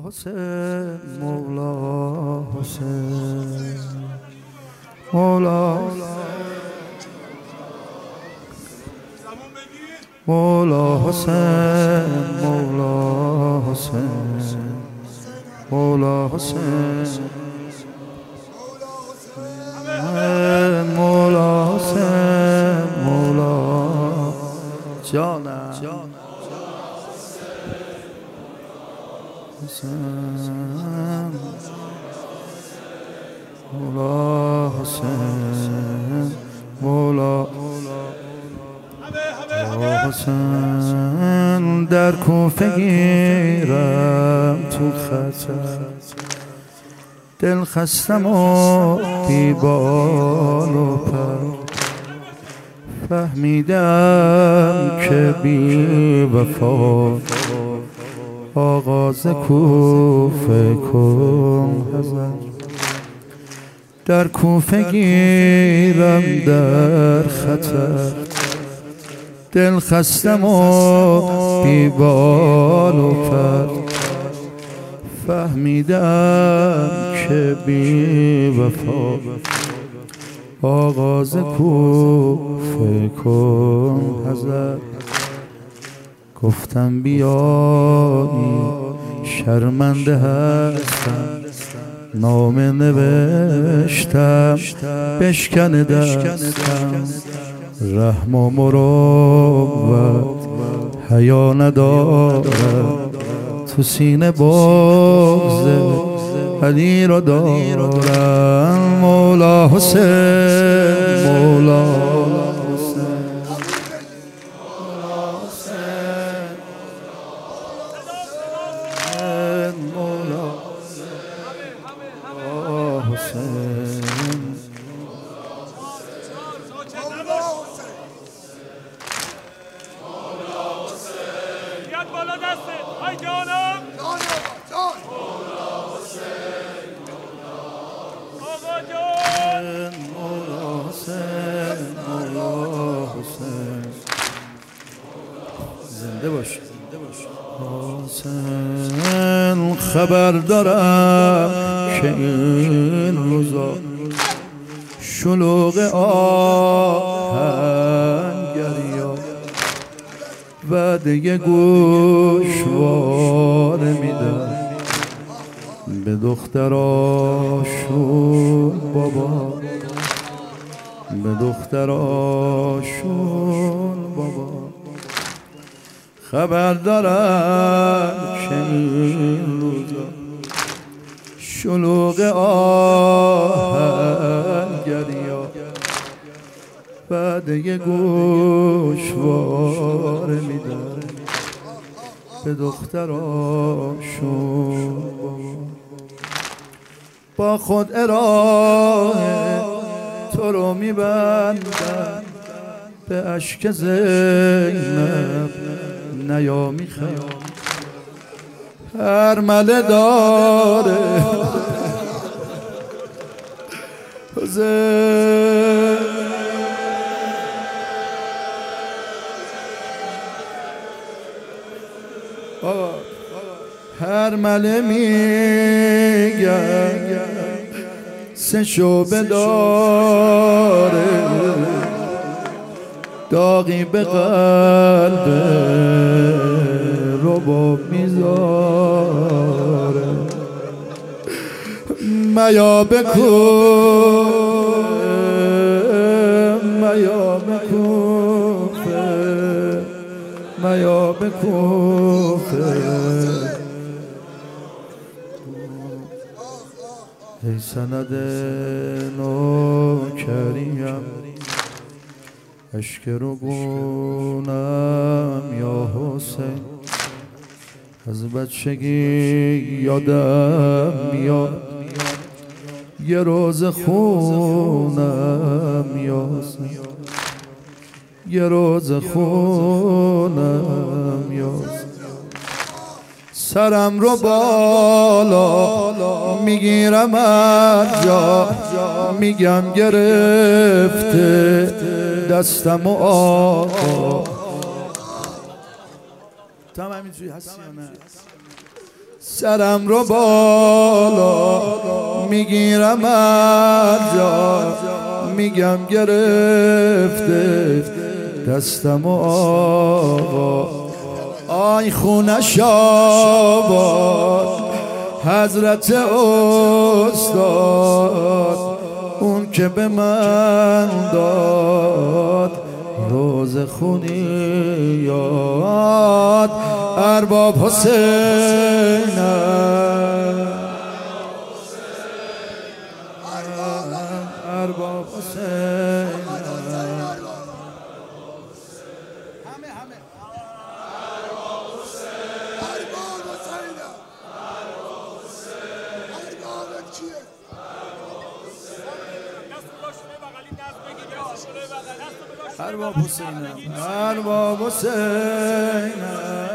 حسین مولا حسین مولا مولا حسین مولا حسین مولا حسین مولا حسین مولا جانم حسین مولا حسین مولا حسین در کوفه گیرم تو خطر دل خستم و بیبال و پر فهمیدم که بی وفا آغاز کوفه کن حذر در کوفه گیرم در خطر دل خستم و بیبال و پر فهمیدم که بی وفا آغاز کوفه کن حذر گفتم بیایی شرمنده هستم نامه نوشتم بشکنه دستم رحم و مروت حیا ندارد تو سینه بغض علی را دارم مولا حسین مولا زنده باش حسین خبر دارم که این روزا شلوغ آهنگریا وعده گوشوار میدن به دختراشون بابا به دختراشون بابا خبر دارم که این روزا شلوغ آهنگریا وعده گوشوار میدن به دختراشون با خود ارائه تو رو میبندن به اشک زینب نیا میخوام هر مله داره هر مله میگن سه شعبه داره داغی به قلب رباب میذاره میا بکن میا بکوفه میا بکوفه ای سند نوکریم اشک رگونم یا حسین از بچگی یادم میاد یه روز خونم یا حسین یه روز خونم یا حسین سرم رو بالا میگیرم از جا میگم گرفته دستم و آقا تو هم همینجوری هستی یا نه؟ سرم رو بالا میگیرم از جا، میگم گرفته دستم و آقا. آی خونش آباد حضرت استاد، اون که به من داد روز خونی یاد. ارباب حسین، ارباب حسین، ارباب حسین، ارباب حسین.